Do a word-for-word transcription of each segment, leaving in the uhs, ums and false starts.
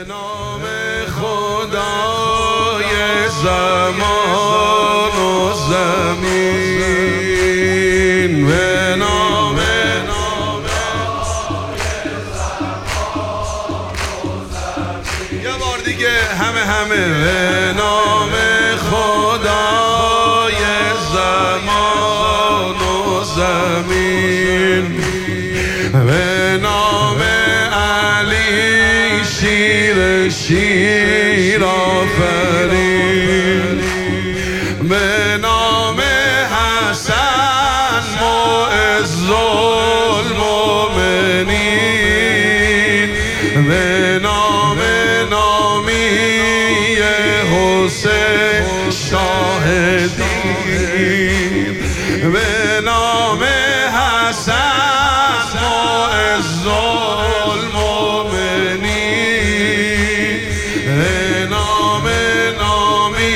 نام خدای زمان و زمین، به نام یه بار دیگه همه همه به نام خدای زمان و زمین، به نام علی شیر شیر آفرین، به نام حسن معز المؤمنین، به نام نامی حسین شاه دین، به نام حسن معز المؤمنین، به نام نامی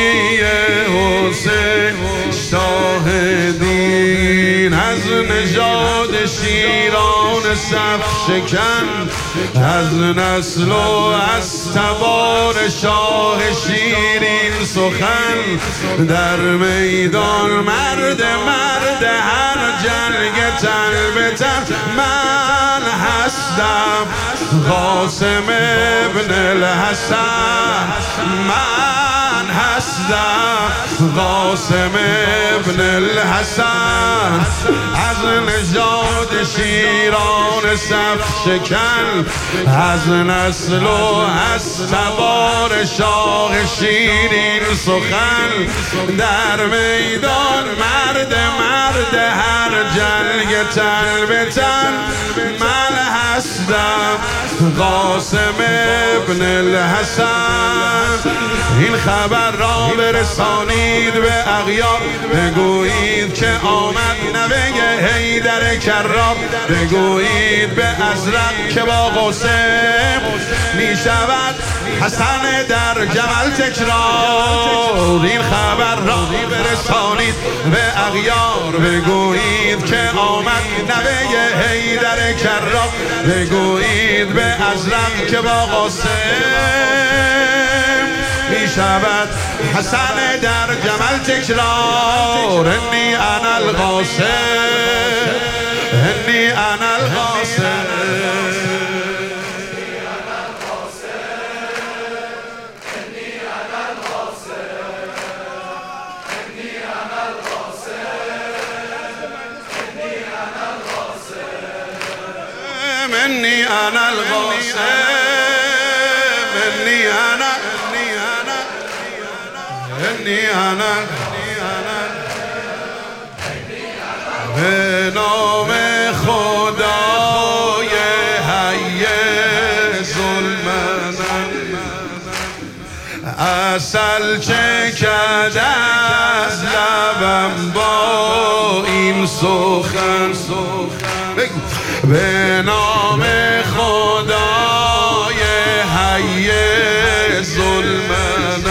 حسین شاه دین. از نژاد شیران صف شکن، از نسل و از تبار شاه شیرین سخن، در میدان مرد مرد هر جنگ تن به تن. من هستم قاسم ابن الحسن، من هستم قاسم ابن الحسن، از نژاد شیران صف شکن، از نسل و از تبار شاه شیرین سخن، در میدان مرد مرد هر جنگ تن به تن. من هستم قاسم ابن الحسن. این خبر را برسانید به اغیار، بگویید که آمد نوه حیدر کرار، بگویید به ازرق که با قاسم می شود حسن در جمل تکرار. این خبر را برسانید به اغیار، بگویید که آمد نوه حیدر کرار، بگویید به ازرق که با قاسم می شود حسن در جمل تکرار. انی انا القاسم، انی انا القاسم، انی انا القاسم، انی انا انی انا به نام خدای حی ظلمن، عسل چکد از لبم با این سخن، به نام خدای حی ظلمن،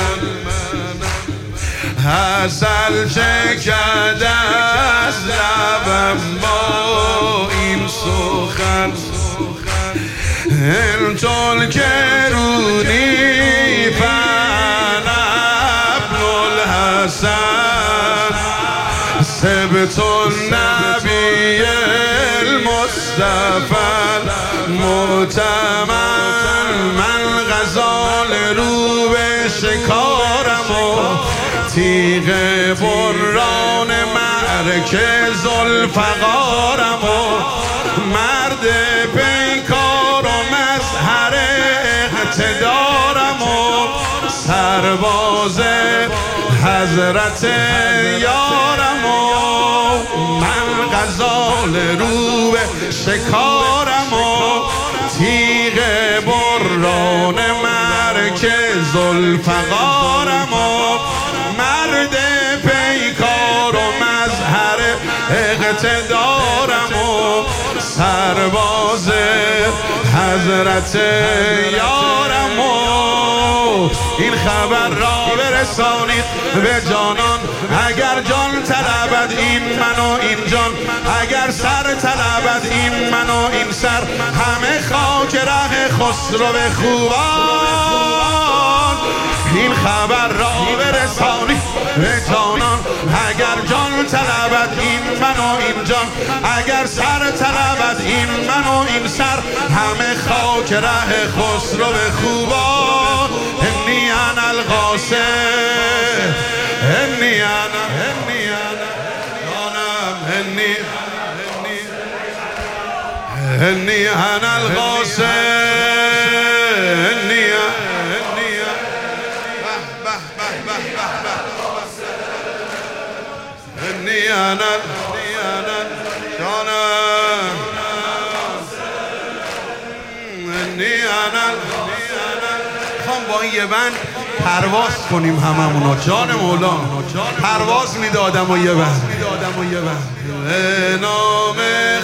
عسل چکد از لبم با این سخن. ان تنکرونی فانا ابن الحسن، سبت النبی المصطفى المؤتمن. من غزال رو به شکارم و تیغ بران مرکز الفقارم و مرد پیکار و مظهر اقتدارم و سرباز حضرت یارم و من غزال رو به شکارم و تیغ بران مرکز الفقارم و مرد پیکار و مظهر اقتدارم و سرباز حضرت یارم و این خبر را برسانید به جانان. اگر جان طلبد این من و این جان، اگر سر طلبد این من و این سر، همه خاک ره خسرو خوبان. این خبر را برسانید به جانان. اگر جان طلبد این من و این جان، اگر سر طلبد این من و این سر، همه خاک ره خسرو خوبان. انی انا القاسم، انی انا، انی انا جانم، انی انی انا القاسم، انی انی انا جانم، انی انا. خواهم با این یه بند پرواز کنیم هممونو. جان مولا پرواز میده آدم و یه بند. به نام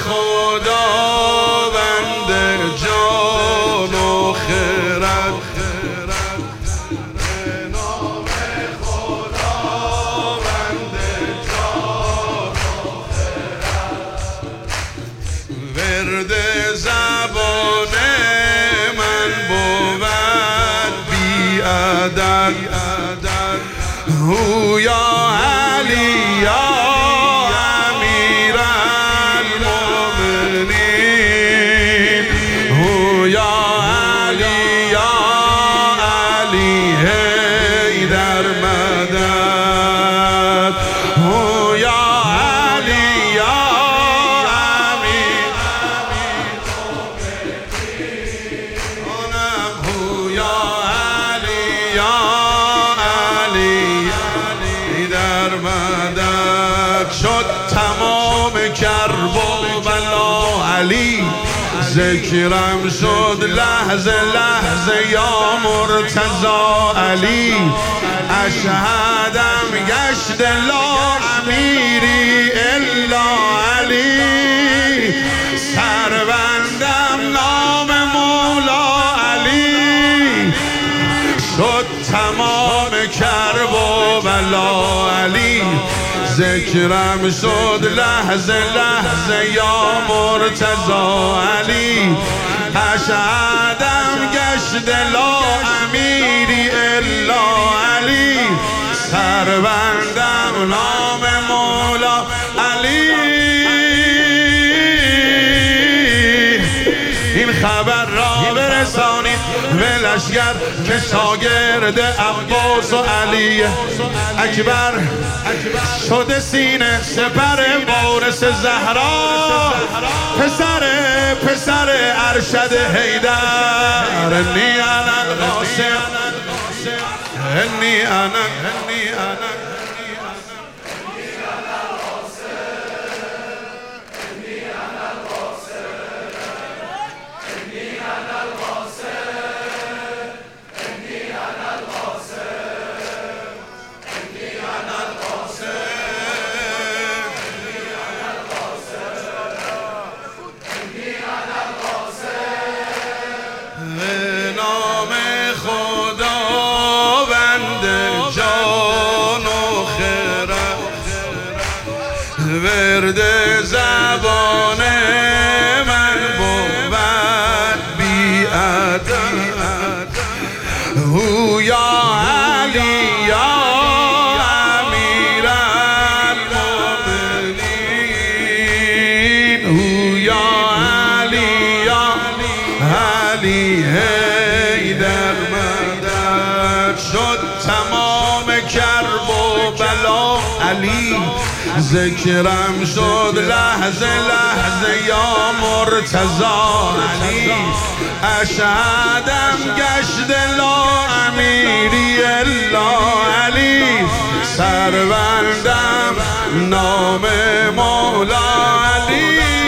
خداوند جان و خرد، ورد زبان من بود بی عدد. هو یا علی یا امیر المؤمنین، هو یا علی یا علی حیدر مدد، هو یا علی یا شد تمام کرب و بلا علی. ذکرم شد لحظه لحظه یا مرتضی علی. اشهدم گشت لا امیری الا علی. سربندم نام مولا علی. شد تمام کرب و بلا علی. ذکرم شد لحظه لحظه یا مرتضی علی. اشهدم گشت لا امیری الا علی. سربندم نام مولا علی. این خبر را برسانید به لشکر که شاگرد عباس و علی اکبر شده سینه سپر وارث زهرا. پسر پسر ارشد حیدر. انی انا القاسم، انی انا، انی انا ورد زبان من بود بی عدد. هو یا علی یا امیر المؤمنین، هو یا علی یا علی حیدر مدد. شد تمام کرب و بلا علی. ذکرم شد لحظه لحظه یا مرتضی علی. اشهدم گشت لا امیری الا علی. سربندم نام مولا علی.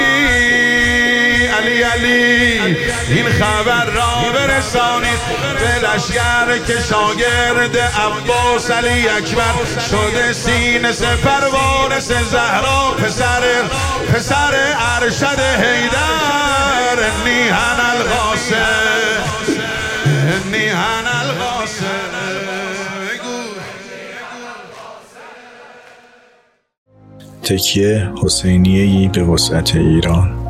علی علی این خبر را برسانید به لشکر که شاگرد عباس علی اکبر شده سینه سپر وارث زهرا. پسر پسر ارشد حیدر. انی انا القاسم، انی انا القاسم. تکیه حسینیه‌ای به وسعت ایران.